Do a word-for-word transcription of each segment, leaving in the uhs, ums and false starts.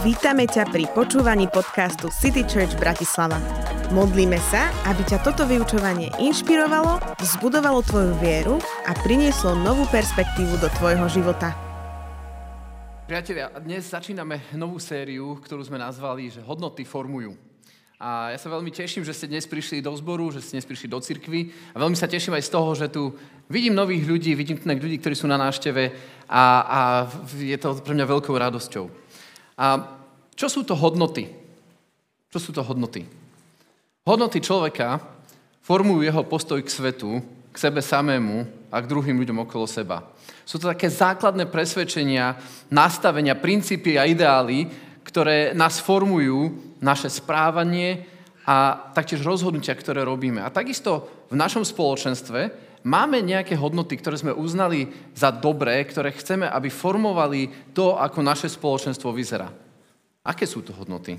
Vítame ťa pri počúvaní podcastu City Church Bratislava. Modlíme sa, aby ťa toto vyučovanie inšpirovalo, vzbudovalo tvoju vieru a prinieslo novú perspektívu do tvojho života. Priatelia, dnes začíname novú sériu, ktorú sme nazvali, že hodnoty formujú. A ja sa veľmi teším, že ste dnes prišli do zboru, že ste dnes prišli do cirkvi a veľmi sa teším aj z toho, že tu vidím nových ľudí, vidím tu ľudí, ktorí sú na návšteve a, a je to pre mňa veľkou radosťou. A čo sú to hodnoty? Čo sú to hodnoty? Hodnoty človeka formujú jeho postoj k svetu, k sebe samému a k druhým ľuďom okolo seba. Sú to také základné presvedčenia, nastavenia, princípy a ideály, ktoré nás formujú, naše správanie a taktiež rozhodnutia, ktoré robíme. A takisto v našom spoločenstve máme nejaké hodnoty, ktoré sme uznali za dobré, ktoré chceme, aby formovali to, ako naše spoločenstvo vyzerá. Aké sú to hodnoty?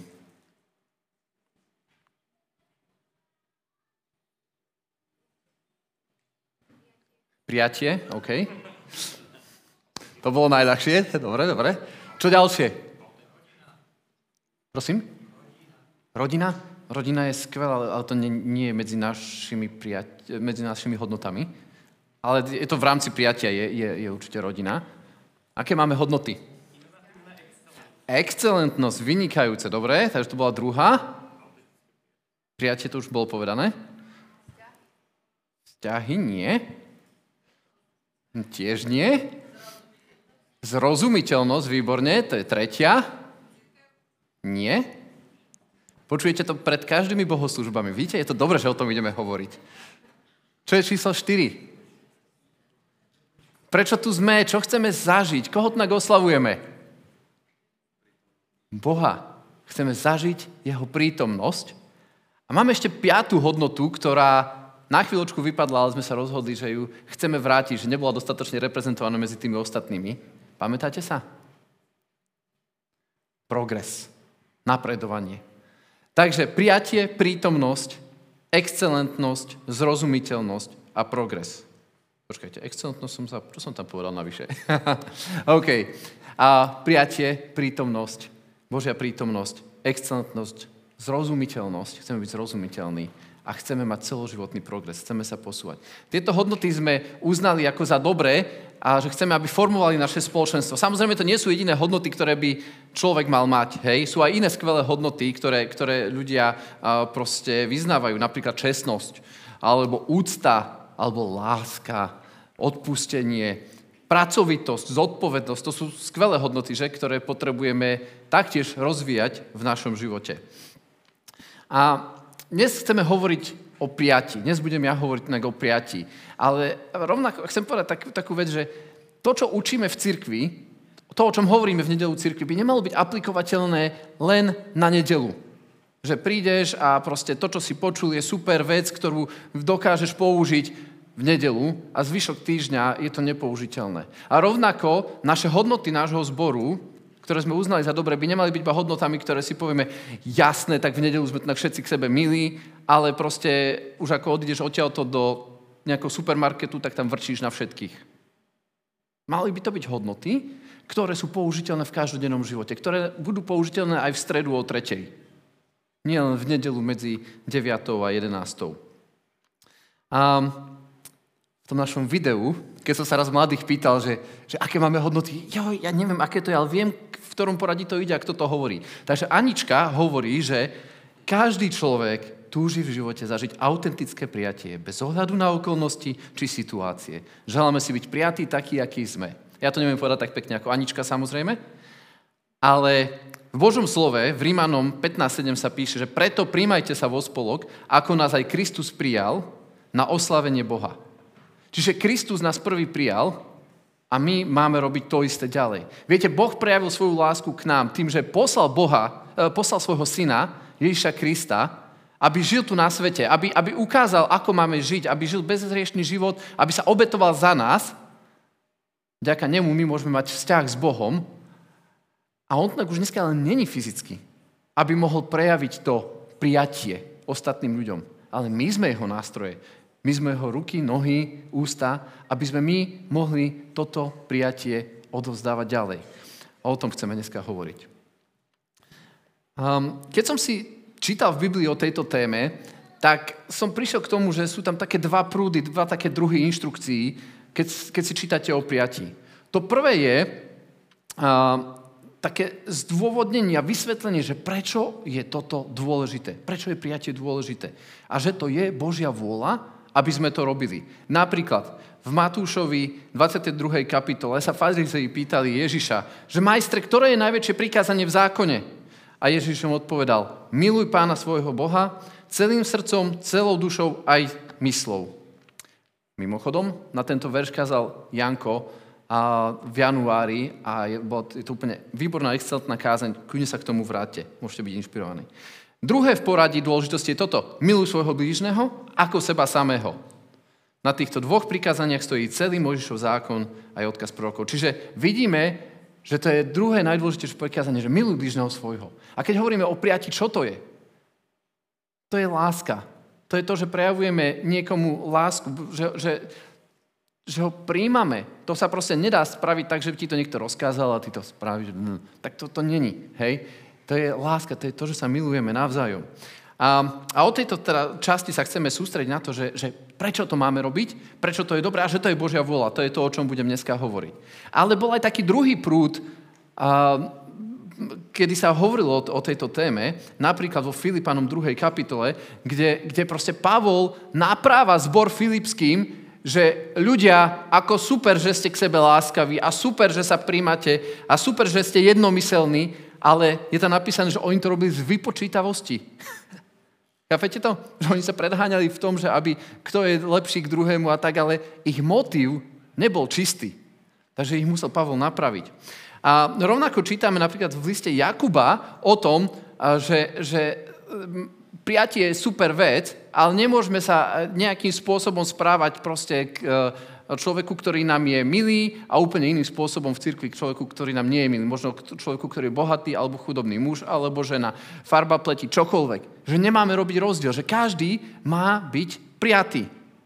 Prijatie, OK. To bolo najľahšie. Dobre, dobre. Čo ďalšie? Prosím? Rodina? Rodina je skvelá, ale to nie, nie je medzi našimi, prijat- medzi našimi hodnotami. Ale je to v rámci prijatia, je, je, je určite rodina. Aké máme hodnoty? Excelentnosť, vynikajúce, dobre, takže to bola druhá. Prijatie to už bolo povedané. Vzťahy nie. Tiež nie. Zrozumiteľnosť, výborne, to je tretia. Nie. Počujete to pred každými bohoslúžbami. Vidíte, je to dobré, že o tom ideme hovoriť. Čo je číslo štyri? Prečo tu sme? Čo chceme zažiť? Koho tak oslavujeme? Boha. Chceme zažiť jeho prítomnosť. A máme ešte piatú hodnotu, ktorá na chvíľočku vypadla, ale sme sa rozhodli, že ju chceme vrátiť, že nebola dostatočne reprezentovaná medzi tými ostatnými. Pamätáte sa? Progres. Napredovanie. Takže prijatie, prítomnosť, excelentnosť, zrozumiteľnosť a progres. Počkajte, excelentnosť som sa... Čo som tam povedal navyše? OK. A prijatie, prítomnosť, Božia prítomnosť, excelentnosť, zrozumiteľnosť. Chceme byť zrozumiteľní a chceme mať celoživotný progres. Chceme sa posúvať. Tieto hodnoty sme uznali ako za dobré a že chceme, aby formovali naše spoločenstvo. Samozrejme, to nie sú jediné hodnoty, ktoré by človek mal mať. Hej? Sú aj iné skvelé hodnoty, ktoré, ktoré ľudia a, proste vyznávajú. Napríklad čestnosť, alebo úcta, alebo láska, odpustenie, pracovitosť, zodpovednosť. To sú skvelé hodnoty, že? Ktoré potrebujeme taktiež rozvíjať v našom živote. A dnes chceme hovoriť o prijatí. Dnes budem ja hovoriť o prijatí. Ale rovnako chcem povedať tak, takú vec, že to, čo učíme v cirkvi, to, o čom hovoríme v nedeľu cirkvi, by nemalo byť aplikovateľné len na nedeľu. Že prídeš a proste to, čo si počul, je super vec, ktorú dokážeš použiť v nedeľu a zvyšok týždňa je to nepoužiteľné. A rovnako naše hodnoty nášho zboru, ktoré sme uznali za dobre, by nemali byť iba hodnotami, ktoré si povieme, jasné, tak v nedeľu sme tak všetci k sebe milí, ale proste už ako odídeš odtiaľto do nejakého supermarketu, tak tam vrčíš na všetkých. Mali by to byť hodnoty, ktoré sú použiteľné v každodennom živote, ktoré budú použiteľné aj v stredu o tretej. Nie len v nedeľu medzi deviatou a jedenástou. A v tom našom videu, keď som sa raz mladých pýtal, že, že aké máme hodnoty, jo, ja neviem, aké to je, ale viem, v ktorom poradí to ide a kto to hovorí. Takže Anička hovorí, že každý človek túži v živote zažiť autentické prijatie, bez ohľadu na okolnosti či situácie. Želáme si byť prijatí takí, akí sme. Ja to neviem povedať tak pekne ako Anička, samozrejme, ale v Božom slove, v Rímanom pätnásť sedem sa píše, že preto príjmajte sa vo spolok, ako nás aj Kristus prijal na oslavenie Boha. Čiže Kristus nás prvý prijal a my máme robiť to isté ďalej. Viete, Boh prejavil svoju lásku k nám tým, že poslal Boha, poslal svojho syna, Ježiša Krista, aby žil tu na svete, aby, aby ukázal, ako máme žiť, aby žil bezhriešný život, aby sa obetoval za nás. Vďaka nemu my môžeme mať vzťah s Bohom a on tak už dneska ale není fyzicky, aby mohol prejaviť to prijatie ostatným ľuďom. Ale my sme jeho nástroje. My sme jeho ruky, nohy, ústa, aby sme my mohli toto prijatie odovzdávať ďalej. A o tom chceme dneska hovoriť. Um, keď som si čítal v Biblii o tejto téme, tak som prišiel k tomu, že sú tam také dva prúdy, dva také druhy inštrukcií, keď, keď si čítate o prijatí. To prvé je uh, také zdôvodnenie a vysvetlenie, že prečo je toto dôležité. Prečo je prijatie dôležité. A že to je Božia vôľa, aby sme to robili. Napríklad v Matúšovi dvadsiatej druhej kapitole sa farizei pýtali Ježiša, že majstre, ktoré je najväčšie prikázanie v zákone? A Ježiš im odpovedal, miluj Pána svojho Boha celým srdcom, celou dušou aj myslou. Mimochodom, na tento verš kázal Janko a v januári a je, je to úplne výborná, excelentná kázeň, kľudne sa k tomu vráte, môžete byť inšpirovaní. Druhé v poradí dôležitosti je toto, miluj svojho blížneho ako seba samého. Na týchto dvoch prikázaniach stojí celý Mojžišov zákon aj odkaz prorokov. Čiže vidíme, že to je druhé najdôležitejšie prikázanie, že miluj blížneho svojho. A keď hovoríme o prijatí, čo to je? To je láska. To je to, že prejavujeme niekomu lásku, že, že, že ho príjmame. To sa proste nedá spraviť tak, že ti to niekto rozkázal a ty to spravíš. Tak to, to není. Hej? To je láska, to je to, že sa milujeme navzájom. A, a o tejto teda časti sa chceme sústrediť na to, že, že prečo to máme robiť, prečo to je dobré a že to je Božia vôľa. To je to, o čom budem dneska hovoriť. Ale bol aj taký druhý prúd, a, kedy sa hovorilo o, o tejto téme, napríklad vo Filipanom druhej kapitole, kde, kde proste Pavol napráva zbor filipským, že ľudia, ako super, že ste k sebe láskaví a super, že sa príjmate a super, že ste jednomyselní, ale je tam napísané, že oni to robili z vypočítavosti. Chápete to? Že oni sa predháňali v tom, že aby kto je lepší k druhému a tak, ale ich motív nebol čistý. Takže ich musel Pavol napraviť. A rovnako čítame napríklad v liste Jakuba o tom, že, že prijatie je super vec, ale nemôžeme sa nejakým spôsobom správať proste k človeku, ktorý nám je milý a úplne iným spôsobom v cirkvi k človeku, ktorý nám nie je milý. Možno k človeku, ktorý je bohatý alebo chudobný muž alebo žena, farba pleti, čokoľvek. Že nemáme robiť rozdiel, že každý má byť prijatý.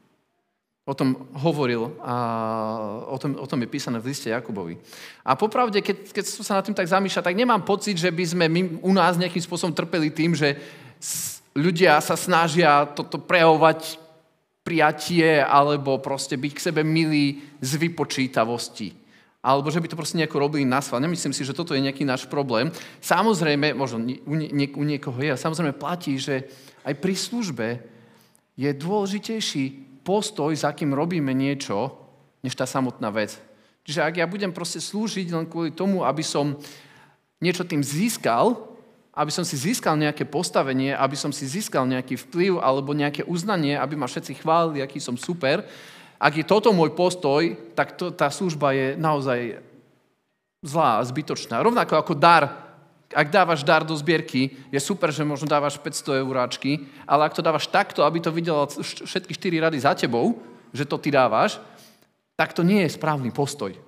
O tom hovoril a o tom, o tom je písané v liste Jakubovi. A popravde, keď, keď som sa nad tým tak zamýšľal, tak nemám pocit, že by sme my u nás nejakým spôsobom trpeli tým, že ľudia sa snažia toto prejavovať prijatie alebo proste byť k sebe milí z vypočítavosti. Alebo že by to proste nejako robili na schvál. Nemyslím si, že toto je nejaký náš problém. Samozrejme, možno u, nie, u niekoho je, a samozrejme platí, že aj pri službe je dôležitejší postoj, za kým robíme niečo, než tá samotná vec. Čiže ak ja budem proste slúžiť len kvôli tomu, aby som niečo tým získal, aby som si získal nejaké postavenie, aby som si získal nejaký vplyv alebo nejaké uznanie, aby ma všetci chválili, aký som super, ak je toto môj postoj, tak to, tá služba je naozaj zlá a zbytočná. Rovnako ako dar. Ak dávaš dar do zbierky, je super, že možno dávaš päťsto euráčky, ale ak to dávaš takto, aby to videlo všetky štyri rady za tebou, že to ty dávaš, tak to nie je správny postoj.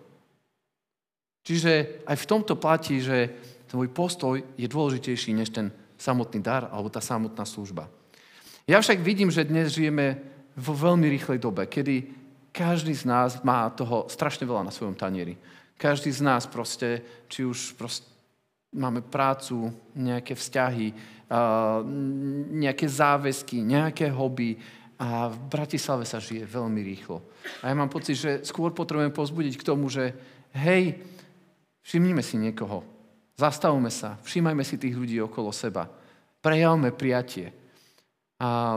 Čiže aj v tomto platí, že tvoj postoj je dôležitejší než ten samotný dar alebo tá samotná služba. Ja však vidím, že dnes žijeme vo veľmi rýchlej dobe, kedy každý z nás má toho strašne veľa na svojom tanieri. Každý z nás proste, či už proste máme prácu, nejaké vzťahy, nejaké záväzky, nejaké hobby a v Bratislave sa žije veľmi rýchlo. A ja mám pocit, že skôr potrebujeme povzbudiť k tomu, že hej, všimnime si niekoho, zastavme sa, všímajme si tých ľudí okolo seba, prejavme prijatie. A,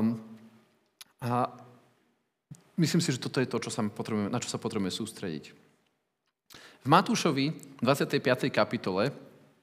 a myslím si, že toto je to, čo sa potrebujeme, na čo sa potrebujeme sústrediť. V Matúšovi dvadsiatej piatej kapitole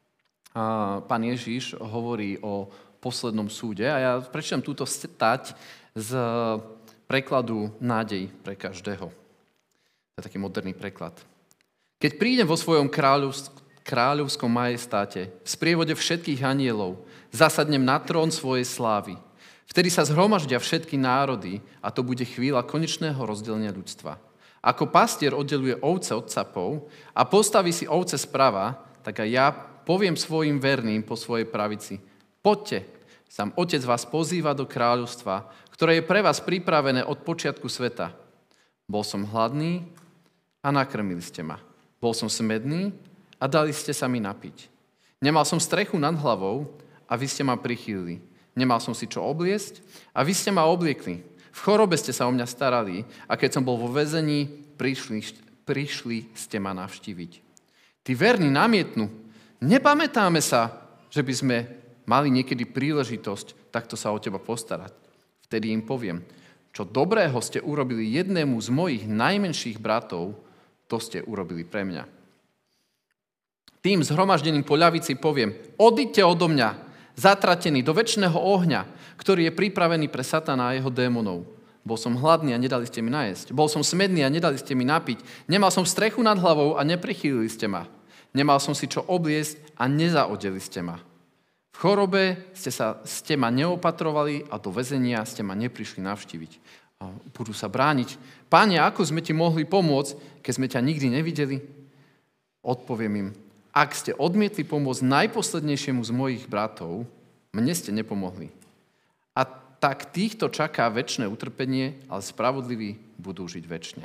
a pán Ježiš hovorí o poslednom súde a ja prečítam túto stať z prekladu Nádej pre každého. To je taký moderný preklad. Keď prídem vo svojom kráľovs- kráľovskom majestáte, v sprievode všetkých anielov, zasadnem na trón svojej slávy. Vtedy sa zhromaždia všetky národy a to bude chvíľa konečného rozdelenia ľudstva. Ako pastier oddeluje ovce od capov a postaví si ovce sprava, tak aj ja poviem svojim verným po svojej pravici, poďte, sám Otec vás pozýva do kráľovstva, ktoré je pre vás pripravené od počiatku sveta. Bol som hladný a nakrmili ste ma. Bol som smedný a dali ste sa mi napiť. Nemal som strechu nad hlavou a vy ste ma prichýlili. Nemal som si čo obliecť a vy ste ma obliekli. V chorobe ste sa o mňa starali a keď som bol vo väzení, prišli, prišli ste ma navštíviť. Tí verní namietnú. Nepamätáme sa, že by sme mali niekedy príležitosť takto sa o teba postarať. Vtedy im poviem, čo dobrého ste urobili jednému z mojich najmenších bratov, to ste urobili pre mňa. Tým zhromaždeným po ľavici poviem, odíďte odo mňa, zatratený do večného ohňa, ktorý je pripravený pre Satana a jeho démonov. Bol som hladný a nedali ste mi najesť. Bol som smedný a nedali ste mi napiť. Nemal som strechu nad hlavou a neprichýlili ste ma. Nemal som si čo obliecť a nezaodeli ste ma. V chorobe ste, sa, ste ma neopatrovali a do väzenia ste ma neprišli navštíviť. A budú sa brániť. Páne, ako sme ti mohli pomôcť, keď sme ťa nikdy nevideli? Odpoviem im, ak ste odmietli pomôcť najposlednejšiemu z mojich bratov, mne ste nepomohli. A tak týchto čaká večné utrpenie, ale spravodliví budú žiť večne.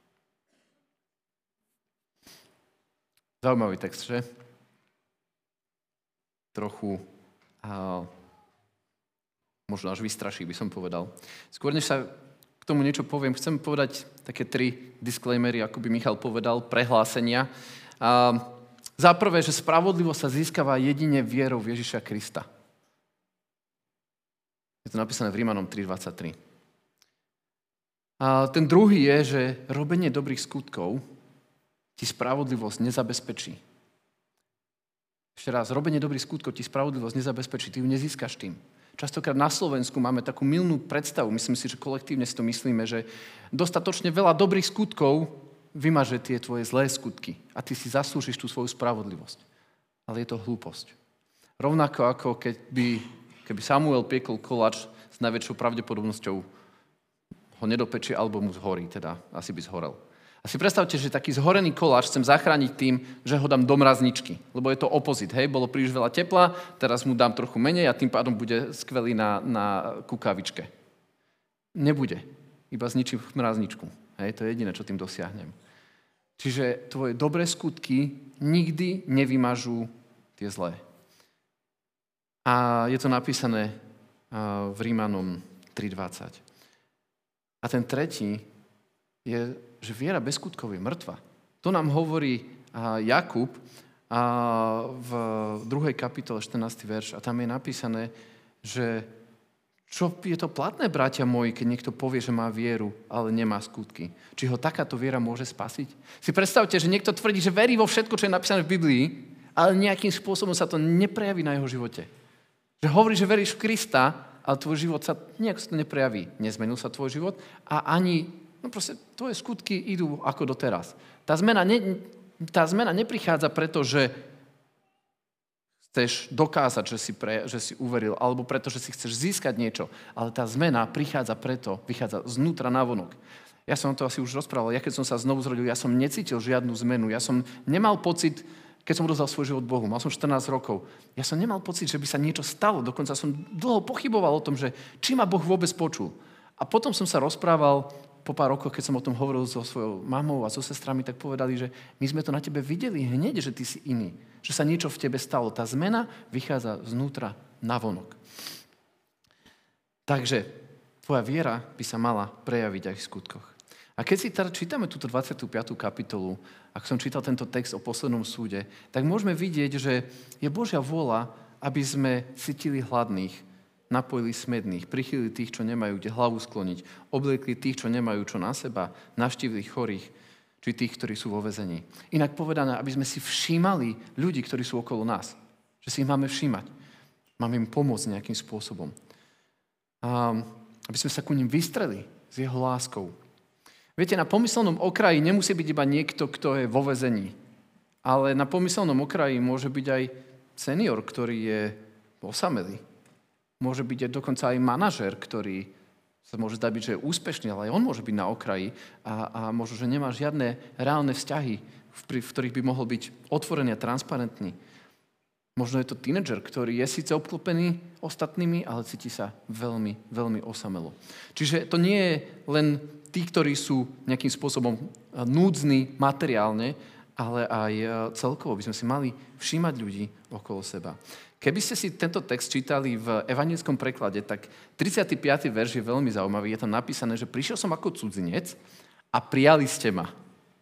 Zaujímavý text, že? Trochu, a, možno až vystraší, by som povedal. Skôr, než sa k tomu niečo poviem, chcem povedať také tri disclaimery, ako by Michal povedal, prehlásenia. A, Za prvé, že spravodlivosť sa získava jedine vierou v Ježiša Krista. Je to napísané v Rímanom tri dvadsaťtri. A ten druhý je, že robenie dobrých skutkov ti spravodlivosť nezabezpečí. Ešte raz, robenie dobrých skutkov ti spravodlivosť nezabezpečí, ty ju nezískaš tým. Častokrát na Slovensku máme takú mylnú predstavu, myslím si, že kolektívne si to myslíme, že dostatočne veľa dobrých skutkov vymaže tie tvoje zlé skutky a ty si zaslúžiš tú svoju spravodlivosť. Ale je to hlúposť. Rovnako ako keby, keby Samuel piekol koláč, s najväčšou pravdepodobnosťou ho nedopečie alebo mu zhorí, teda asi by zhorel. A si predstavte, že taký zhorený koláč chcem zachrániť tým, že ho dám do mrazničky, lebo je to opozit, hej, bolo príliš veľa tepla, teraz mu dám trochu menej a tým pádom bude skvelý na, na kukavičke. Nebude, iba zničím mrazničku. Hej, to je jediné, čo tým dosiahnem. Čiže tvoje dobré skutky nikdy nevymažú tie zlé. A je to napísané v Rímanom tri dvadsať. A ten tretí je, že viera bez skutkov je mŕtva. To nám hovorí Jakub v druhej kapitole štrnásty verš a tam je napísané, že čo je to platné, bratia moji, keď niekto povie, že má vieru, ale nemá skutky? Či ho takáto viera môže spasiť? Si predstavte, že niekto tvrdí, že verí vo všetko, čo je napísané v Biblii, ale nejakým spôsobom sa to neprejaví na jeho živote. Že hovorí, že veríš v Krista, ale tvoj život sa nejak sa to neprejaví. Nezmenil sa tvoj život a ani, no proste, tvoje skutky idú ako doteraz. Tá zmena, ne, tá zmena neprichádza preto, že chceš dokázať, že si, pre, že si uveril, alebo preto, že si chceš získať niečo. Ale tá zmena prichádza preto, vychádza znútra navonok. Ja som to asi už rozprával, ja keď som sa znovu zrodil, ja som necítil žiadnu zmenu. Ja som nemal pocit, keď som rozdal svoj život Bohu, mal som štrnásť rokov, ja som nemal pocit, že by sa niečo stalo. Dokonca som dlho pochyboval o tom, že či ma Boh vôbec počul. A potom som sa rozprával po pár rokoch, keď som o tom hovoril so svojou mamou a so sestrami, tak povedali, že my sme to na tebe videli hneď, že ty si iný. Že sa niečo v tebe stalo. Tá zmena vychádza znútra navonok. Takže tvoja viera by sa mala prejaviť aj v skutkoch. A keď si teda čítame túto dvadsiatu piatu kapitolu, ak som čítal tento text o poslednom súde, tak môžeme vidieť, že je Božia vôľa, aby sme cítili hladných, napojili smedných, prichýlili tých, čo nemajú kde hlavu skloniť, obliekli tých, čo nemajú čo na seba, navštívili chorých, či tých, ktorí sú vo väzení. Inak povedané, aby sme si všímali ľudí, ktorí sú okolo nás. Že si ich máme všímať. Máme im pomôcť nejakým spôsobom. A aby sme sa ku ním vystreli s jeho láskou. Viete, na pomyselnom okraji nemusí byť iba niekto, kto je vo väzení. Ale na pomyselnom okraji môže byť aj senior, ktorý je osamelý. Môže byť dokonca aj manažer, ktorý sa môže zdať byť, že je úspešný, ale aj on môže byť na okraji a, a možno, že nemá žiadne reálne vzťahy, v, v ktorých by mohol byť otvorený a transparentný. Možno je to tínedžer, ktorý je síce obklopený ostatnými, ale cíti sa veľmi, veľmi osamelo. Čiže to nie je len tí, ktorí sú nejakým spôsobom núdzni materiálne, ale aj celkovo by sme si mali všímať ľudí okolo seba. Keby ste si tento text čítali v evanjelskom preklade, tak tridsiaty piaty verš je veľmi zaujímavý. Je tam napísané, že prišiel som ako cudzinec a prijali ste ma.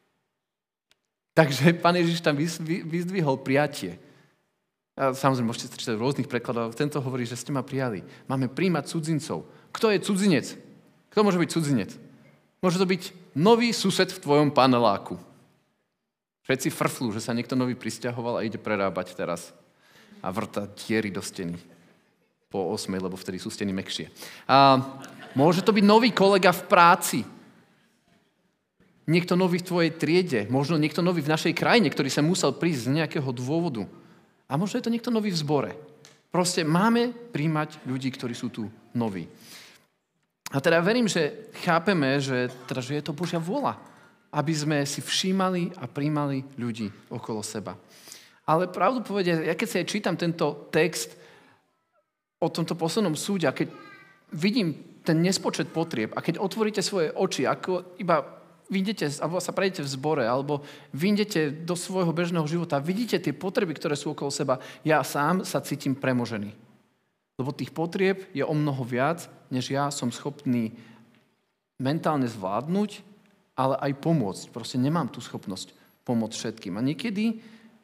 Takže Pán Ježiš tam vyzdvihol prijatie. A samozrejme, môžete čítať v rôznych prekladoch, tento hovorí, že ste ma prijali. Máme príjmať cudzincov. Kto je cudzinec? Kto môže byť cudzinec? Môže to byť nový sused v tvojom paneláku. Všetci frflú, že sa niekto nový prisťahoval a ide prerábať teraz. A vrta diery do steny. Po osmej, lebo vtedy sú steny mäkšie. A môže to byť nový kolega v práci. Niekto nový v tvojej triede. Možno niekto nový v našej krajine, ktorý sa musel prísť z nejakého dôvodu. A možno je to niekto nový v zbore. Proste máme príjmať ľudí, ktorí sú tu noví. A teda verím, že chápeme, že, teda, že je to Božia vôľa, aby sme si všímali a príjmali ľudí okolo seba. Ale pravdu povedia, ja keď si aj čítam tento text o tomto poslednom súde, a keď vidím ten nespočet potrieb, a keď otvoríte svoje oči, ako iba vyjdete, alebo sa prejdete v zbore, alebo vyjdete do svojho bežného života, vidíte tie potreby, ktoré sú okolo seba, ja sám sa cítim premožený. Lebo tých potrieb je o mnoho viac, než ja som schopný mentálne zvládnuť, ale aj pomôcť. Proste nemám tú schopnosť pomôcť všetkým. A niekedy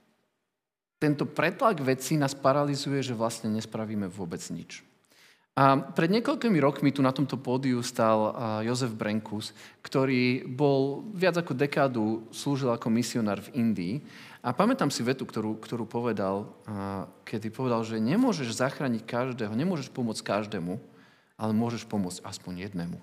tento pretlak vecí nás paralizuje, že vlastne nespravíme vôbec nič. A pred niekoľkými rokmi tu na tomto pódiu stál Jozef Brenkus, ktorý bol viac ako dekádu slúžil ako misionár v Indii. A pamätám si vetu, ktorú, ktorú povedal, kedy povedal, že nemôžeš zachrániť každého, nemôžeš pomôcť každému, ale môžeš pomôcť aspoň jednému.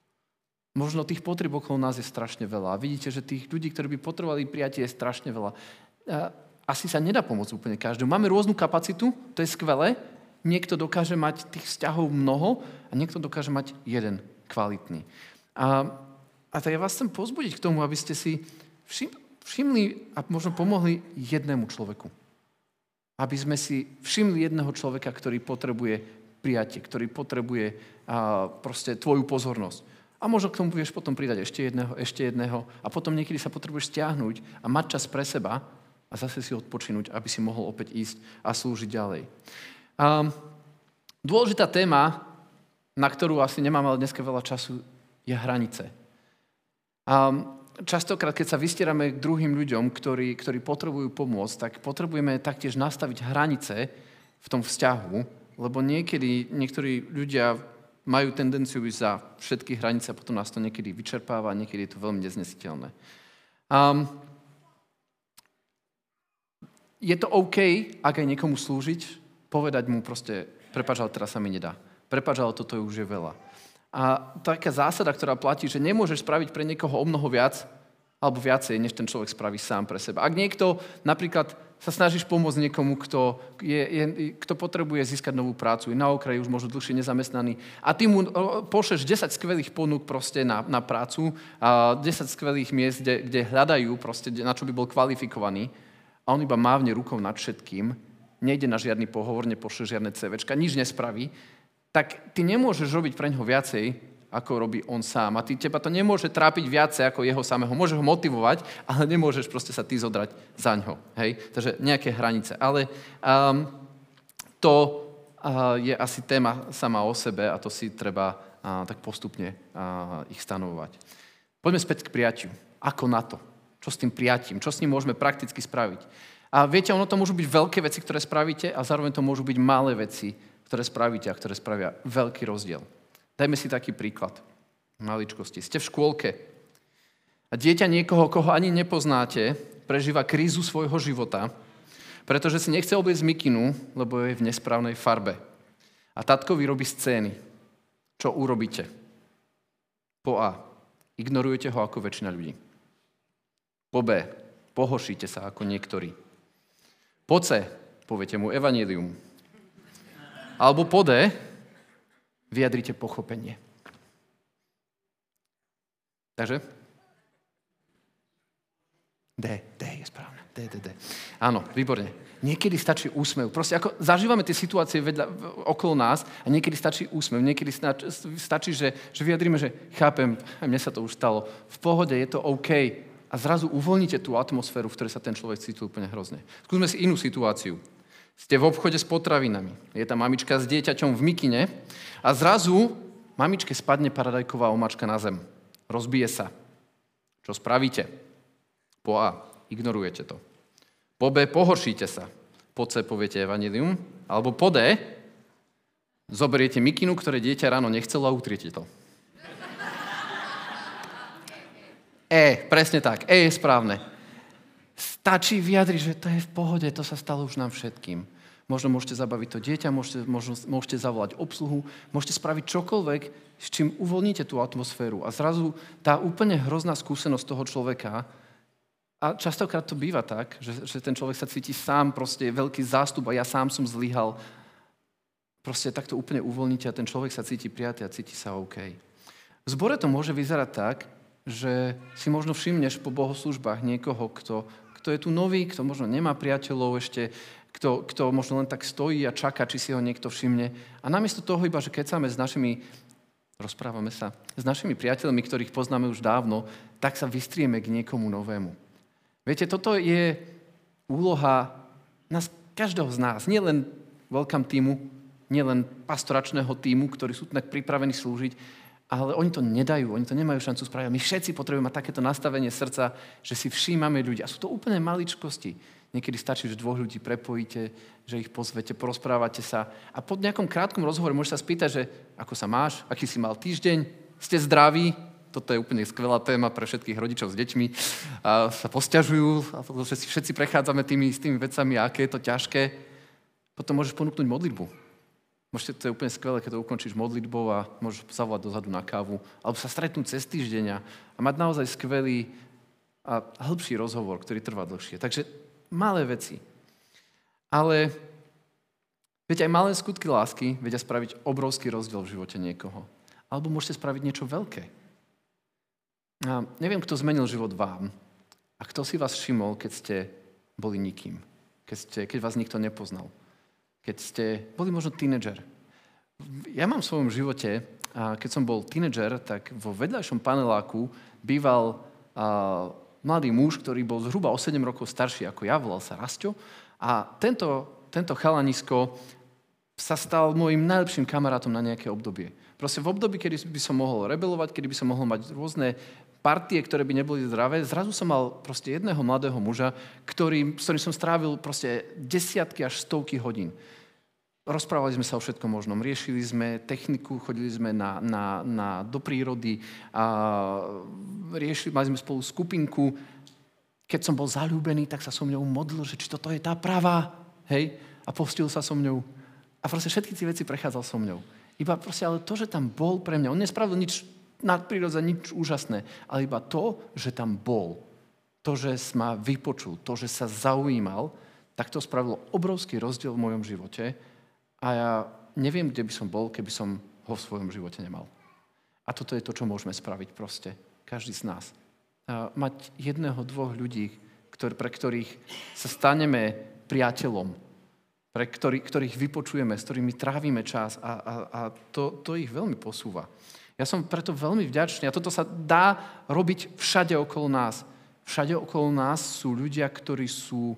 Možno tých potrieb okolo nás je strašne veľa. A vidíte, že tých ľudí, ktorí by potrebovali prijatie, je strašne veľa. A asi sa nedá pomôcť úplne každému. Máme rôznu kapacitu, to je skvelé. Niekto dokáže mať tých vzťahov mnoho a niekto dokáže mať jeden kvalitný. A, a tak ja vás chcem povzbudiť k tomu, aby ste si všim, všimli a možno pomohli jednému človeku. Aby sme si všimli jedného človeka, ktorý potrebuje prijatie, ktorý potrebuje a, proste tvoju pozornosť. A možno k tomu budeš potom pridať ešte jedného, ešte jedného a potom niekedy sa potrebuješ stiahnuť a mať čas pre seba a zase si odpočinúť, aby si mohol opäť ísť a slúžiť ďalej. A dôležitá téma, na ktorú asi nemám ale dneska veľa času, je hranice. A častokrát, keď sa vystierame k druhým ľuďom, ktorí, ktorí potrebujú pomôcť, tak potrebujeme taktiež nastaviť hranice v tom vzťahu, lebo niekedy niektorí ľudia majú tendenciu ísť za všetky hranice a potom nás to niekedy vyčerpáva a niekedy je to veľmi neznesiteľné. A je to OK, ak aj niekomu slúžiť, povedať mu proste, prepáč, ale teraz sa mi nedá. Prepáč, ale toto už je veľa. A taká zásada, ktorá platí, že nemôžeš spraviť pre niekoho o mnoho viac, alebo viacej, než ten človek spraví sám pre seba. Ak niekto napríklad sa snažíš pomôcť niekomu, kto, je, je, kto potrebuje získať novú prácu, je na okraji už možno dlhšie nezamestnaný, a ty mu pošleš desať skvelých ponúk proste na, na prácu, a desať skvelých miest, kde, kde hľadajú, proste, na čo by bol kvalifikovaný, a on iba mávne rukou nad všetkým, nejde na žiadny pohovor, nepošle žiadne CVčka, nič nespraví, tak ty nemôžeš robiť pre ňoho viacej, ako robí on sám. A ty, teba to nemôže trápiť viacej ako jeho samého. Môže ho motivovať, ale nemôžeš proste sa ty zodrať za ňo. Hej? Takže nejaké hranice. Ale um, to uh, je asi téma sama o sebe a to si treba uh, tak postupne uh, ich stanovovať. Poďme späť k prijatiu. Ako na to? Čo s tým prijatím? Čo s ním môžeme prakticky spraviť? A viete, ono to môžu byť veľké veci, ktoré spravíte, a zároveň to môžu byť malé veci, ktoré spravíte a ktoré spravia veľký rozdiel. Dajme si taký príklad. Maličkosti. Ste v škôlke a dieťa niekoho, koho ani nepoznáte, prežíva krízu svojho života, pretože si nechce obliecť mikinu, lebo je v nesprávnej farbe. A tatko vyrobí scény. Čo urobíte? Po A. Ignorujete ho ako väčšina ľudí. Po B. Pohoršíte sa ako niektorí. Po C. Poviete mu evanjelium. Alebo po D. Vyjadrite pochopenie. Takže? D. D je správne. D, D, D. Áno, výborne. Niekedy stačí úsmev. Proste ako zažívame tie situácie vedľa, okolo nás a niekedy stačí úsmev. Niekedy stačí, že, že vyjadríme, že chápem, a mne sa to už stalo. V pohode, je to OK. a zrazu uvoľníte tú atmosféru, v ktorej sa ten človek cíti úplne hrozne. Skúsme si inú situáciu. Ste v obchode s potravinami. Je tam mamička s dieťaťom v mikine a zrazu mamičke spadne paradajková omáčka na zem. Rozbije sa. Čo spravíte? Po A. Ignorujete to. Po B. Pohoršíte sa. Po C. Poviete evanjelium. Alebo po D. Zoberiete mikinu, ktoré dieťa ráno nechcelo a utriete to. E. Presne tak. E je správne. Stačí vyjadriť, že to je v pohode, to sa stalo už nám všetkým. Možno môžete zabaviť to dieťa, môžete, možno, môžete zavolať obsluhu, môžete spraviť čokoľvek, s čím uvoľníte tú atmosféru. A zrazu tá úplne hrozná skúsenosť toho človeka, a častokrát to býva tak, že, že ten človek sa cíti sám, proste je veľký zástup a ja sám som zlyhal. Proste takto úplne uvoľníte a ten človek sa cíti prijatý a cíti sa OK. V zbore to môže vyzerať tak, že si možno všimneš po bohoslúžbách niekoho, kto, kto je tu nový, kto možno nemá priateľov ešte, kto, kto možno len tak stojí a čaká, či si ho niekto všimne. A namiesto toho iba, že keď s našimi, rozprávame sa, s našimi priateľmi, ktorých poznáme už dávno, tak sa vystrieme k niekomu novému. Viete, toto je úloha nás, každého z nás, nielen welcome týmu, nielen pastoračného týmu, ktorí sú tak pripravení slúžiť, ale oni to nedajú, oni to nemajú šancu spraviť. My všetci potrebujeme mať takéto nastavenie srdca, že si všímame ľudí. A sú to úplne maličkosti. Niekedy stačí, že dvoch ľudí prepojíte, že ich pozvete, porozprávate sa. A po nejakom krátkom rozhovore môžete sa spýtať, že ako sa máš, aký si mal týždeň, ste zdraví. Toto je úplne skvelá téma pre všetkých rodičov s deťmi. A sa posťažujú, a že si všetci prechádzame tými istými vecami, a aké je to ťažké. Potom môžeš ponúknuť modlitbu. Môžete, to je úplne skvelé, keď to ukončíš modlitbou a môžeš zavolať dozadu na kávu. Alebo sa stretnúť cez týždeň a mať naozaj skvelý a hĺbší rozhovor, ktorý trvá dlhšie. Takže malé veci. Ale viete, aj malé skutky lásky vedia spraviť obrovský rozdiel v živote niekoho. Alebo môžete spraviť niečo veľké. A neviem, kto zmenil život vám a kto si vás všimol, keď ste boli nikým, keď, ste, keď vás nikto nepoznal, keď ste boli možno tínedžer. Ja mám v svojom živote, a keď som bol tínedžer, tak vo vedľajšom paneláku býval a, mladý muž, ktorý bol zhruba o sedem rokov starší ako ja, volal sa Rasťo, a tento, tento chalanisko sa stal môjim najlepším kamarátom na nejaké obdobie. Proste v období, kedy by som mohol rebelovať, kedy by som mohol mať rôzne partie, ktoré by neboli zdravé, zrazu som mal proste jedného mladého muža, ktorý, s ktorým som strávil proste desiatky až stovky hodín. Rozprávali sme sa o všetkom možnom, riešili sme techniku, chodili sme na, na, na, do prírody, a riešili, mali sme spolu skupinku. Keď som bol zaľúbený, tak sa so mňou modlil, že či toto je tá pravá, hej, a postil sa so mňou. A proste všetky tie veci prechádzal so mňou. Iba proste, ale to, že tam bol pre mňa, on nespravil nič nadprirodzené, nič úžasné, ale iba to, že tam bol, to, že ma vypočul, to, že sa zaujímal, tak to spravilo obrovský rozdiel v mojom živote a ja neviem, kde by som bol, keby som ho v svojom živote nemal. A toto je to, čo môžeme spraviť proste, každý z nás. A mať jedného, dvoch ľudí, ktor- pre ktorých sa staneme priateľom, pre ktorý, ktorých vypočujeme, s ktorými trávime čas a, a, a to, to ich veľmi posúva. Ja som preto veľmi vďačný a toto sa dá robiť všade okolo nás. Všade okolo nás sú ľudia, ktorí sú,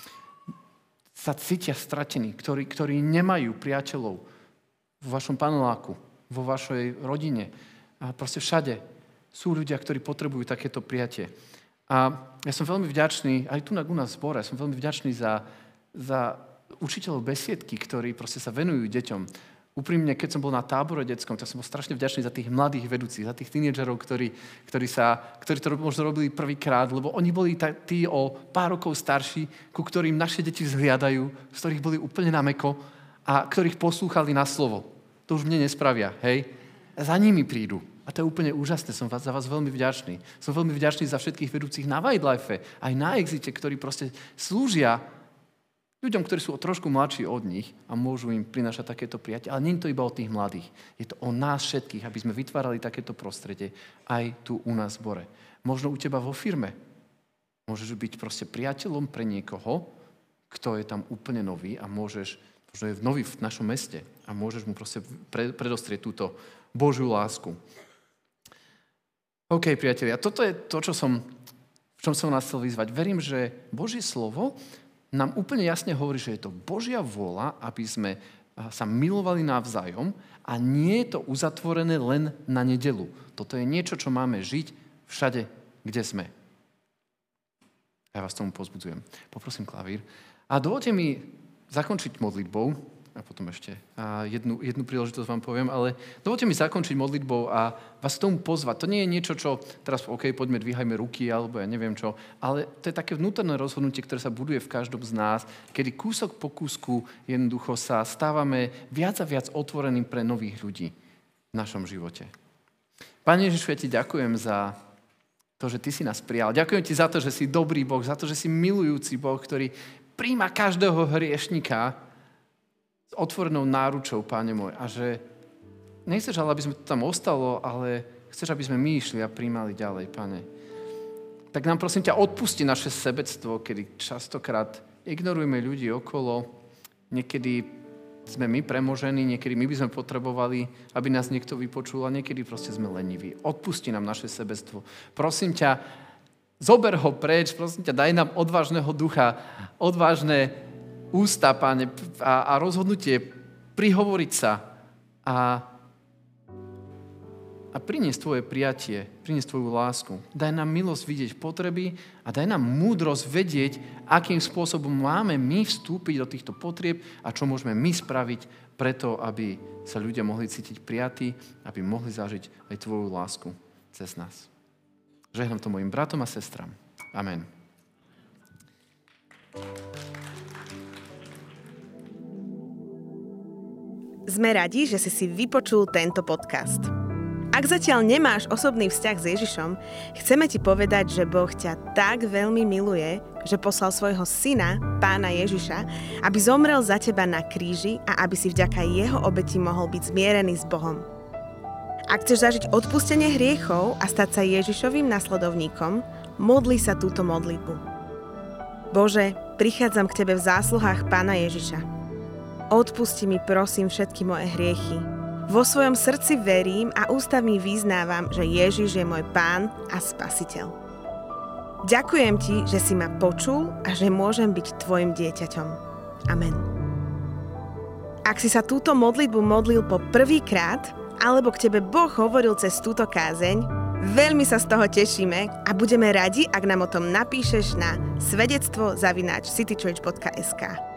sa cítia stratení, ktorí, ktorí nemajú priateľov vo vašom paneláku, vo vašej rodine. A proste všade sú ľudia, ktorí potrebujú takéto prijatie. A ja som veľmi vďačný, aj tu na u nás v zbore, som veľmi vďačný za, za učiteľov besiedky, ktorí proste sa venujú deťom. Úprimne, keď som bol na tábore detskom, tak som bol strašne vďačný za tých mladých vedúcich, za tých tínedžerov, ktorí, ktorí, sa, ktorí to možno robili prvýkrát, lebo oni boli tá, tí o pár rokov starší, ku ktorým naše deti vzhliadajú, z ktorých boli úplne na mäko a ktorých poslúchali na slovo. To už mne nespravia, hej? Za nimi prídu. A to je úplne úžasné, som vás, za vás veľmi vďačný. Som veľmi vďačný za všetkých vedúcich na Wildlife, aj na Exite, ktorí proste slúžia ľuďom, ktorí sú o trošku mladší od nich a môžu im prinášať takéto prijatie. Ale nie je to iba o tých mladých. Je to o nás všetkých, aby sme vytvárali takéto prostredie aj tu u nás v zbore. Možno u teba vo firme. Môžeš byť proste priateľom pre niekoho, kto je tam úplne nový a môžeš, možno je nový v našom meste a môžeš mu proste predostrieť túto Božiu lásku. OK, priatelia, toto je to, čo som, v čom som nás chcel vyzvať. Verím, že Božie slovo nám úplne jasne hovorí, že je to Božia vôľa, aby sme sa milovali navzájom a nie je to uzatvorené len na nedeľu. Toto je niečo, čo máme žiť všade, kde sme. Ja vás tomu pozbudzujem. Poprosím klavír. A dovolte mi zakončiť modlitbou, a potom ešte a jednu, jednu príležitosť vám poviem, ale dovolte mi zakončiť modlitbou a vás k tomu pozvať. To nie je niečo, čo teraz, OK, poďme, dvíhajme ruky, alebo ja neviem čo, ale to je také vnútorné rozhodnutie, ktoré sa buduje v každom z nás, kedy kúsok po kúsku jednoducho sa stávame viac a viac otvoreným pre nových ľudí v našom živote. Pane Ježišu, ja ti ďakujem za to, že ty si nás prijal. Ďakujem ti za to, že si dobrý Boh, za to, že si milujúci Boh, ktorý prijíma každého hriešnika s otvorenou náručou, Páne môj, a že nechceš, ale aby sme to tam ostalo, ale chceš, aby sme my išli a prijímali ďalej, Pane. Tak nám prosím ťa odpusti naše sebectvo, kedy častokrát ignorujeme ľudí okolo, niekedy sme my premožení, niekedy my by sme potrebovali, aby nás niekto vypočul a niekedy proste sme leniví. Odpusti nám naše sebectvo. Prosím ťa, zober ho preč, prosím ťa, daj nám odvážneho ducha, odvážne ústa, Páne, a, a rozhodnutie prihovoriť sa a, a priniesť tvoje prijatie, priniesť tvoju lásku. Daj nám milosť vidieť potreby a daj nám múdrosť vedieť, akým spôsobom máme my vstúpiť do týchto potrieb a čo môžeme my spraviť preto, aby sa ľudia mohli cítiť prijatí, aby mohli zažiť aj tvoju lásku cez nás. Žehnám to mojim bratom a sestram. Amen. Sme radi, že si si vypočul tento podcast. Ak zatiaľ nemáš osobný vzťah s Ježišom, chceme ti povedať, že Boh ťa tak veľmi miluje, že poslal svojho syna, Pána Ježiša, aby zomrel za teba na kríži a aby si vďaka jeho obeti mohol byť zmierený s Bohom. Ak chceš zažiť odpustenie hriechov a stať sa Ježišovým nasledovníkom, modli sa túto modlitbu. Bože, prichádzam k tebe v zásluhách Pána Ježiša. Odpusti mi, prosím, všetky moje hriechy. Vo svojom srdci verím a ústami vyznávam, že Ježiš je môj Pán a Spasiteľ. Ďakujem ti, že si ma počul a že môžem byť tvojim dieťaťom. Amen. Ak si sa túto modlitbu modlil po prvýkrát, alebo k tebe Boh hovoril cez túto kázeň, veľmi sa z toho tešíme a budeme radi, ak nám o tom napíšeš na svedectvo zavináč citychurch bodka es ká.